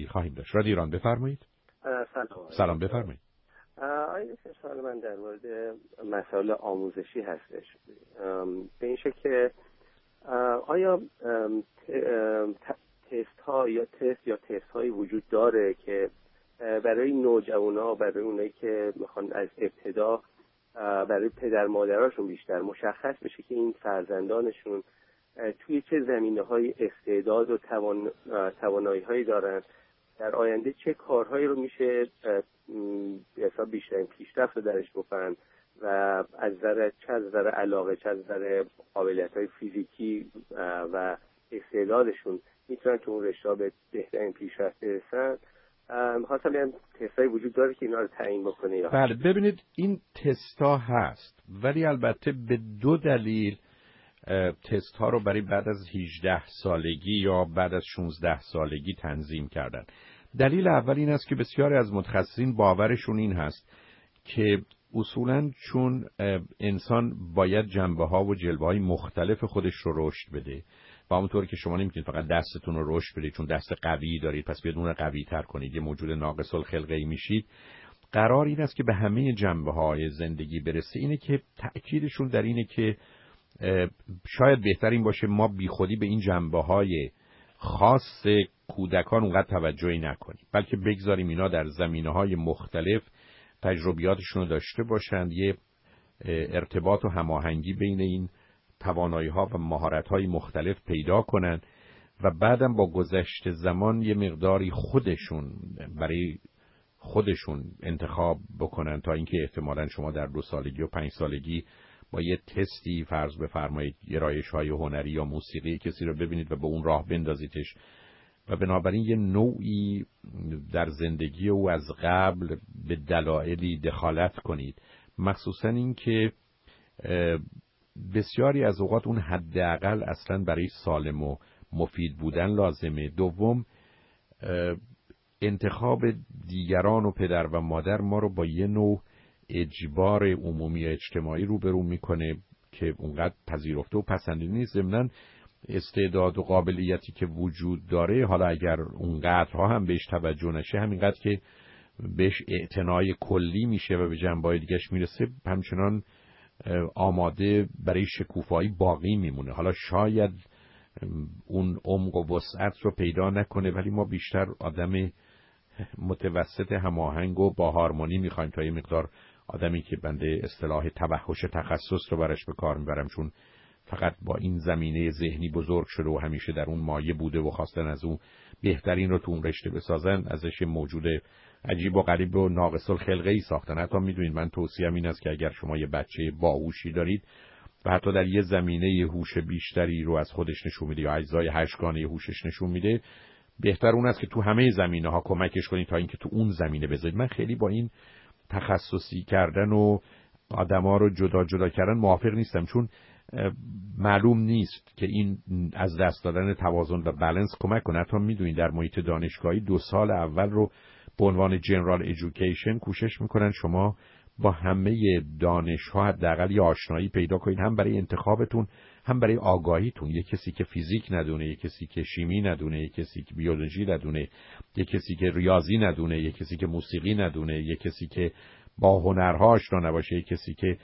تحلیل خواهیم داشت. رادیو ایران بفرمایید. سلام بفرمایید. آیا سوال من در مورد مسائل آموزشی هستش. به این شکل که آیا تست هایی وجود داره که برای نوجوانا، برای اونایی که میخوان از ابتدا برای پدر مادراشون بیشتر مشخص بشه که این فرزندانشون توی چه زمینه‌های استعداد و توانایی‌هایی دارن، در آینده چه کارهایی رو میشه حساب بیشترین پیشرفت رو درش بکنن و از نظر علاقه، چه از نظر قابلیت‌های فیزیکی و استعدادشون میتونن تو اون رشته به بهترین پیشرفت برسن. خواستم بگم تستایی وجود داره که اینا رو تعیین بکنه یا؟ بله، ببینید این تستا هست، ولی البته به دو دلیل تست ها رو برای بعد از 18 سالگی یا بعد از 16 سالگی تنظیم کردن. دلیل اول این است که بسیاری از متخصصین باورشون این هست که اصولاً چون انسان باید جنبه ها و جلوه های مختلف خودش رو رشد بده و همونطور که شما نمیتونید فقط دستتون رو رشد بدید چون دست قوی دارید پس بیاد اون رو قوی تر کنید، یه موجود ناقص الخلقه‌ای میشید. قرار این است که به همه جنبه های زندگی برسه. اینه که تأکیدشون در اینه که شاید بهتر این باشه ما بیخودی به این جنبه‌های خاص کودکان اونقدر توجهی نکنیم، بلکه بگذاریم اینا در زمینه‌های مختلف تجربیاتشون رو داشته باشند، یه ارتباط و هماهنگی بین این توانایی‌ها و مهارت‌های مختلف پیدا کنن و بعدم با گذشت زمان یه مقداری خودشون برای خودشون انتخاب بکنن، تا اینکه احتمالاً شما در 2 سالگی و 5 سالگی با یه تستی فرض بفرمایید گرایش‌های هنری یا موسیقی کسی رو ببینید و به اون راه بندازیدش و بنابراین یه نوعی در زندگی او از قبل به دلایلی دخالت کنید. مخصوصاً این که بسیاری از اوقات اون حداقل اصلاً برای سالم و مفید بودن لازمه. دوم، انتخاب دیگران و پدر و مادر ما رو با یه نوع اجبار عمومی اجتماعی روبرو میکنه که اونقدر پذیرفته و پسندیده نیست. ضمناً استعداد و قابلیتی که وجود داره، حالا اگر اونقدرها هم بهش توجه نشه، همینقدر که بهش اعتنای کلی میشه و به جنبه‌های دیگه‌اش میرسه، همچنان آماده برای شکوفایی باقی میمونه. حالا شاید اون عمق و وسعت رو پیدا نکنه، ولی ما بیشتر آدم متوسط هماهنگ و با هارمونی میخوایم تا یه مقدار آدمی که بنده اصطلاح توحش تخصص رو برش به کار میبرم، چون فقط با این زمینه ذهنی بزرگ شده و همیشه در اون مایه بوده و خواستن از اون بهترین رو تو اون رشته بسازن، ازش موجود عجیب و غریب و ناقص الخلقه‌ای ساختن. حتی میدونید من توصیه‌ام این است که اگر شما یه بچه باهوشی دارید و حتی در یه زمینه هوش بیشتری رو از خودش نشون میده یا اجزای هشتگانه هوشش نشون میده، بهتر اون است که تو همه زمینه‌ها کمکش کنید تا اینکه تو اون زمینه بذارید. من خیلی با این تخصصی کردن و آدما رو جدا کردن موافق نیستم، چون معلوم نیست که این از دست دادن توازن و بالانس کمک کنه. حتی میدونید در محیط دانشگاهی 2 سال اول رو به عنوان جنرال ایژوکیشن کوشش میکنن شما با همه دانش‌ها حداقل یه آشنایی پیدا کنید، هم برای انتخابتون هم برای آگاهیتون. یه کسی که فیزیک ندونه، یه کسی که شیمی ندونه، یه کسی که بیولوژی ندونه، یه کسی که ریاضی ندونه، یه کسی که موسیقی ندونه، یه کسی که با هنرها آشنا نباشه، یه کسی که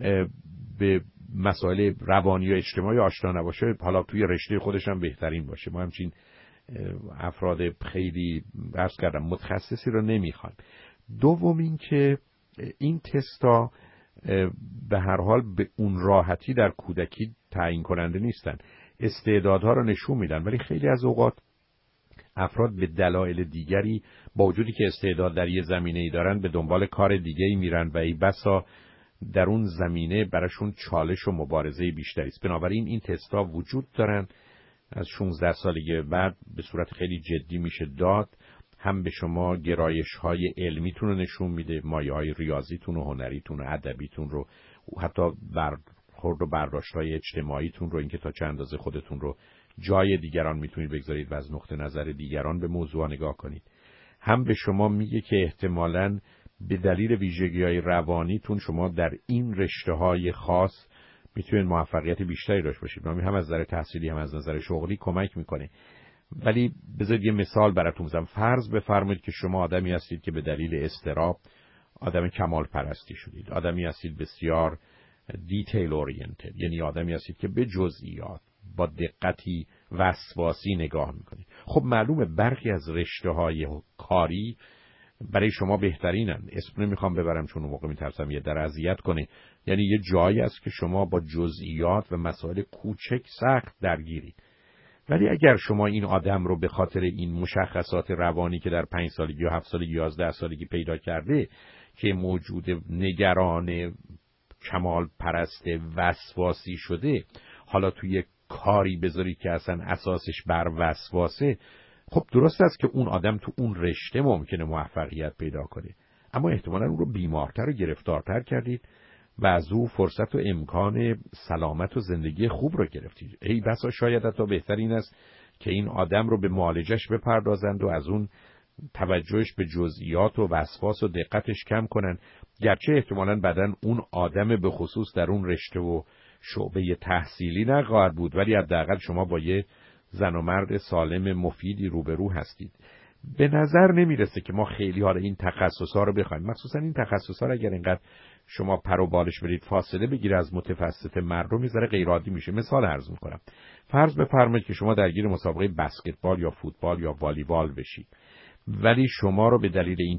به مسائل روانی و اجتماعی آشنا نباشه، حالا توی رشته خودش هم بهترین باشه. ما همچین افراد خیلی عرض کردم متخصصی رو نمیخوایم. دوم این که این تستا به هر حال به اون راحتی در کودکی تعیین کننده نیستن. استعدادها رو نشون میدن، ولی خیلی از اوقات افراد به دلایل دیگری با وجودی که استعداد در یه زمینه‌ای دارن به دنبال کار دیگه‌ای میرن و ای بسا در اون زمینه براشون چالش و مبارزه بیشتری است. بنابراین این تستا وجود دارن. از 16 سالگی بعد به صورت خیلی جدی میشه داد. هم به شما گرایش‌های علمیتون رو نشون میده، مایه‌های ریاضیتون و هنریتون و ادبیتون رو، حتی برخورد و برداشت‌های اجتماعیتون رو، اینکه تا چند اندازه خودتون رو جای دیگران میتونید بگذارید و از نقطه نظر دیگران به موضوع نگاه کنید. هم به شما میگه که احتمالاً به دلیل ویژگی‌های روانیتون شما در این رشته‌های خاص میتونید موفقیت بیشتری داشته باشید. هم از نظر تحصیلی هم از نظر شغلی کمک میکنه. ولی بذارید یه مثال براتون بزنم. فرض بفرمایید که شما آدمی هستید که به دلیل اضطراب آدم کمال پرستی شدید، آدمی هستید بسیار دیتیل اورینتد، یعنی آدمی هستید که به جزئیات با دقتی وسواسی نگاه میکنید. خب معلومه برخی از رشته‌های کاری برای شما بهترینن. اسم نمیخوام ببرم چون اون موقع میترسم یه در اذیت کنه. یعنی یه جایی است که شما با جزئیات و مسائل کوچک سخت درگیرید. ولی اگر شما این آدم رو به خاطر این مشخصات روانی که در 5 سالگی و 7 سالگی 11 سالگی پیدا کرده که موجود نگران کمال پرست وسواسی شده، حالا توی کاری بذارید که اصلا اساسش بر وسواسه، خب درست است که اون آدم تو اون رشته ممکنه موفقیت پیدا کنه، اما احتمالاً اون رو بیمارتر و گرفتارتر کردید و از او فرصت و امکان سلامت و زندگی خوب رو گرفتید. ای بسا شاید حتی بهتر این است که این آدم رو به معالجش بپردازند و از اون توجهش به جزئیات و وسواس و دقتش کم کنن، گرچه احتمالاً بعداً اون آدم به خصوص در اون رشته و شعبه تحصیلی نخواهد بود، ولی حداقل شما با یه زن و مرد سالم مفیدی روبرو هستید. به نظر نمیرسه که ما خیلی حالا این تخصص‌ها رو بخوایم، مخصوصا این تخصص‌ها رو اگر اینقدر شما پر و بالش برید فاصله بگیره از متوسط مردم میذاره غیر عادی میشه. مثال عرض میکنم. فرض بفرمایید که شما درگیر مسابقه بسکتبال یا فوتبال یا والیبال بشید، ولی شما رو به دلیل این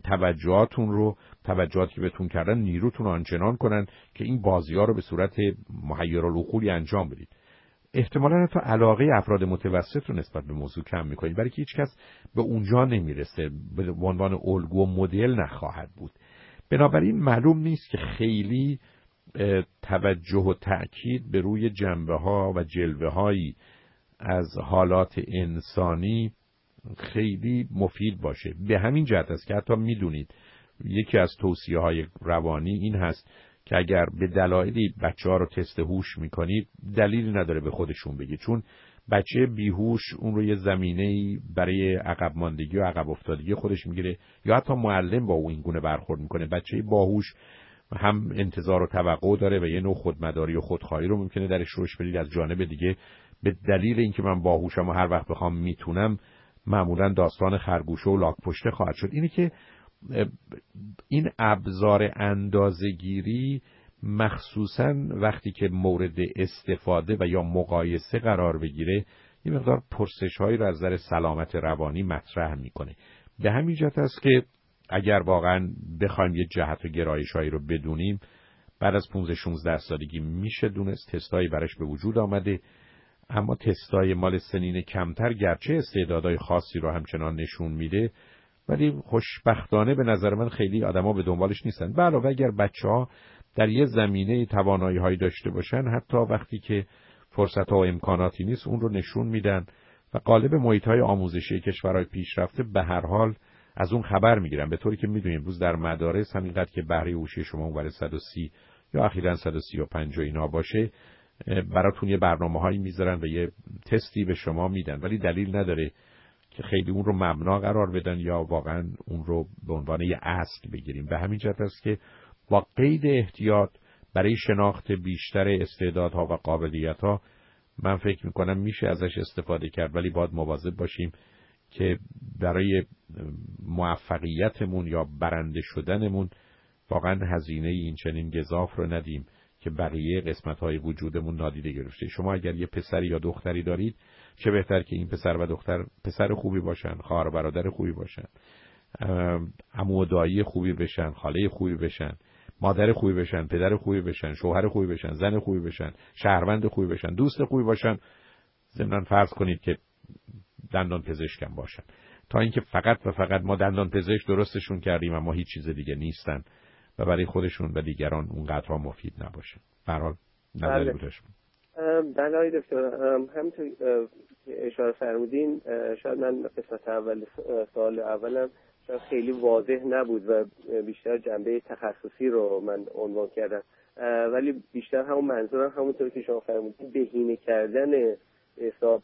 توجهاتی که بهتون کردن نیروتون آنچنان کنن که این بازی‌ها رو به صورت محیرالعقولی انجام بدید. احتمالاً تا علاقه افراد متوسط رو نسبت به موضوع کم می‌کنید، برای که هیچ کس به اونجا نمیرسه، به عنوان الگو و مدل نخواهد بود. بنابراین معلوم نیست که خیلی توجه و تأکید به روی جنبه‌ها و جلوه‌هایی از حالات انسانی خیلی مفید باشه. به همین جهت است که حتی میدونید یکی از توصیه‌های روانی این هست که اگر به دلایلی بچه‌ها رو تست هوش می‌کنید دلیلی نداره به خودشون بگید، چون بچه بیهوش اون رو یه زمینه‌ای برای عقب ماندگی و عقب افتادگی خودش میگیره، یا حتی معلم با اون گونه برخورد میکنه. بچه باهوش هم انتظار و توقع داره و یه نوع خودمداری و خودخواهی رو ممکنه درش روش بدید. از جانب دیگه به دلیل اینکه من باهوشم و هر وقت بخوام میتونم، معمولا داستان خرگوشه و لاک پشته خواهد شد. اینی که این ابزار اندازه‌گیری مخصوصاً وقتی که مورد استفاده و یا مقایسه قرار بگیره یه مقدار پرسش‌هایی رو از نظر سلامت روانی مطرح میکنه. به همین جهت است که اگر واقعاً بخوایم یه جهت و گرایش‌هایی رو بدونیم، بعد از 15-16 سالگی میشه دونست تستایی براش به وجود آمده، اما تستای مال سنین کمتر گرچه استعدادهای خاصی رو همچنان نشون میده، ولی خوشبختانه به نظر من خیلی آدما به دنبالش نیستن. به علاوه اگر بچه‌ها در یه زمینه توانایی‌هایی داشته باشن، حتی وقتی که فرصت‌ها و امکاناتی نیست اون رو نشون میدن و غالب محیط‌های آموزشی کشورهای پیشرفته به هر حال از اون خبر میگیرن. به طوری که میدونیم امروز در مدارس همینقدر که بهره هوشی شما اونور 130 یا اخیراً 135 و اینا باشه، براتون یه برنامه‌هایی میذارن و یه تستی به شما میدن، ولی دلیل نداره که خیلی اون رو مبنا قرار بدن یا واقعا اون رو به عنوان یه اصل بگیریم. به همین جهت است که با قید احتیاط برای شناخت بیشتر استعدادها و قابلیت‌ها من فکر میکنم میشه ازش استفاده کرد، ولی باید مواظب باشیم که برای موفقیتمون یا برنده شدنمون واقعا هزینه این چنین گزاف رو ندیم که بقیه قسمت‌های وجودمون نادیده گرفته. شما اگر یه پسری یا دختری دارید، چه بهتر که این پسر و دختر پسر خوبی باشن، خواهر و برادر خوبی باشن، عمو و دایی خوبی بشن، خاله خوبی بشن، مادر خوبی بشن، پدر خوبی بشن، شوهر خوبی بشن، زن خوبی بشن، شهروند خوبی بشن، دوست خوبی باشن. ضمن فرض کنید که دندان پزشکم باشن، تا اینکه فقط و فقط ما دندان پزشک درستشون کردیم اما هیچ چیز دیگه نیستن و برای خودشون و دیگران اونقدر مفید نباشه. به هر حال نظری بودش. بله آقای دکتر، همینطور که اشاره فرمودین، شاید من قسمت اول سوال اولم شاید خیلی واضح نبود و بیشتر جنبه تخصصی رو من عنوان کردم، ولی بیشتر همون منظورم همونطور که شما فرمودین بهینه کردن حساب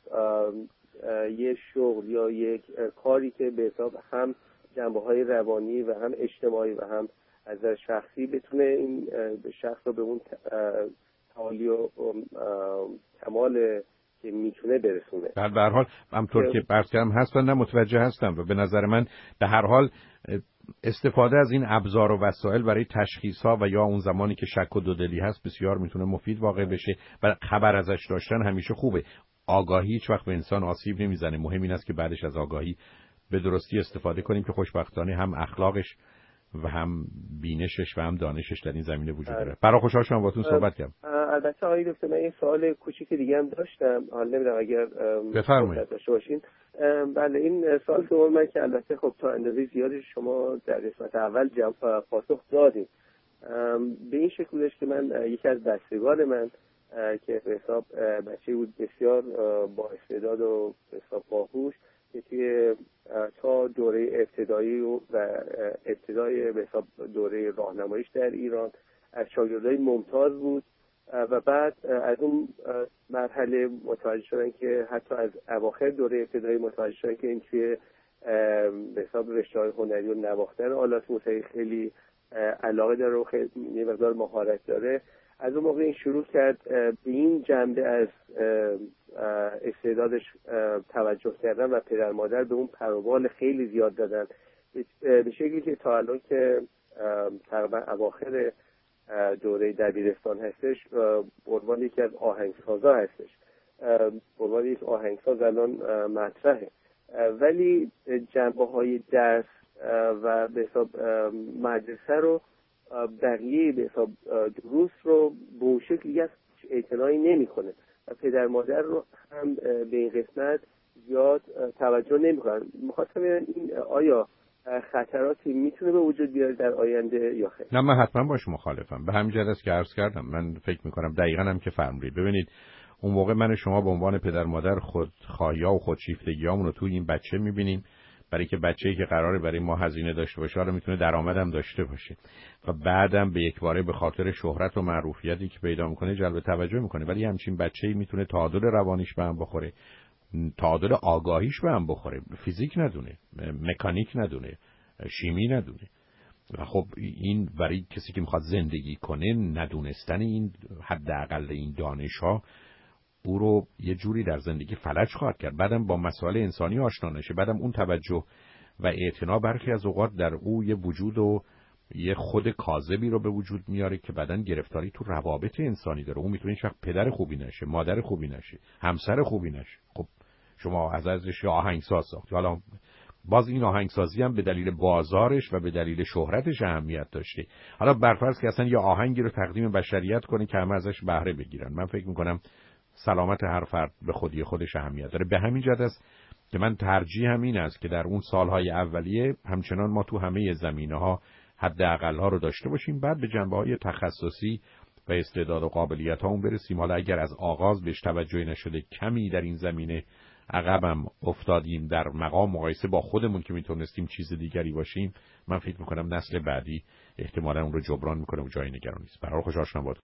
یه شغل یا یک کاری که به حساب هم جنبه‌های روانی و هم اجتماعی و هم از نظر شخصی بتونه این شخص رو به اون تعالی و کمال که میتونه برسونه. در هر حال همونطور که عرض کردم هستن، نه متوجه هستم و به نظر من به هر حال استفاده از این ابزار و وسایل برای تشخیص ها و یا اون زمانی که شک و دودلی هست بسیار میتونه مفید واقع بشه و خبر ازش داشتن همیشه خوبه. آگاهی هیچ وقت به انسان آسیب نمیزنه، مهم این است که بعدش از آگاهی به درستی استفاده کنیم که خوشبختانه هم اخلاقش و هم بینشش و هم دانشش در این زمینه وجود داره. برای خوشحال شدم باهاتون صحبت کردم. البته آقای دکتر من یه سوال کوچیک دیگه هم داشتم، حالا نمیدونم اگر بفرمایید داشته باشین. بله این سوال دوم من که البته خب تا اندازه زیادی شما در قسمت اول پاسخ دادید. به این شکل بودش که من یکی از بستگان من که به حساب بچه بود بسیار با استعداد و به حساب باهوش که توی تا دوره ابتدایی و ابتدای به حساب دوره راهنماییش در ایران از شاگردای ممتاز بود و بعد از اون مرحله متوجه شدن که حتی از اواخر دوره ابتدایی متوجه شدن که این توی به حساب رشته‌های هنری و نواختن آلات موسیقی خیلی علاقه داره و خیلی یه مقدار مهارت داره. از اون موقع این شروع کرد به این جنبه از استعدادش توجه کردن و پدر مادر به اون پروبال خیلی زیاد دادن به شکلی که تا الان که تقریبا اواخر دوره دبیرستان هستش به عنوان یکی از آهنگسازا هستش، به عنوان یک آهنگساز الان مطرحه، ولی جنبه‌های درس و به حساب مدرسه رو بقیه به حساب دروس رو به اون شکلی از اعتنایی نمی‌کنه و پدر مادر رو هم به این قسمت زیاد توجه نمی‌کنن. می‌خواستم این آیا خطراتی میتونه به وجود بیاره در آینده یا خیر؟ نه، من حتما باش مخالفم. به همین جهت است که عرض کردم من فکر می‌کنم دقیقاً هم که فرمودید. ببینید اون موقع من و شما به عنوان پدر مادر خودخواهی‌ها و خودشیفتگی‌هامون رو توی این بچه می‌بینیم، برای که بچه‌ای که قراره برای ما هزینه داشته باشه حالا میتونه درآمدم داشته باشه و بعدم به یک باره به خاطر شهرت و معروفیتی که پیدا میکنه جلب توجه میکنه، ولی همچین بچه‌ای میتونه تعادل روانیش به هم بخوره، تعادل آگاهیش به هم بخوره، فیزیک ندونه، مکانیک ندونه، شیمی ندونه. و خب این برای کسی که میخواد زندگی کنه ندونستن این حداقل این دانش‌ها او رو یه جوری در زندگی فلج خواهد کرد. بعدم با مسائل انسانی آشنا نشه، بعدم اون توجه و اعتنا برخی از اوقات در او یه وجود و یه خود کاذبی رو به وجود میاره که بعدن گرفتاری تو روابط انسانی داره. اون میتونه شخص پدر خوبی نشه، مادر خوبی نشه، همسر خوبی نشه. خب شما ازش آهنگساز ساخت، حالا باز این آهنگسازی هم به دلیل بازارش و به دلیل شهرتش اهمیت داشته. حالا برفرض که اصلا یه آهنگی رو تقدیم بشریت کنه که همه ازش بهره بگیرن، من فکر میکنم سلامت هر فرد به خودی خودش اهمیت داره. به همین جهت است که من ترجیح همین است که در اون سالهای اولیه همچنان ما تو همه زمینه‌ها حداقل‌ها رو داشته باشیم، بعد به جنبه‌های تخصصی و استعداد و قابلیت‌ها اون برسیم. حالا اگر از آغاز بهش توجهی نشده کمی در این زمینه عقبم افتادیم در مقام مقایسه با خودمون که میتونستیم چیز دیگری باشیم، من فکر میکنم نسل بعدی احتمالاً اون رو جبران میکنه و جای نگران نیست. برای خوشحال شدم.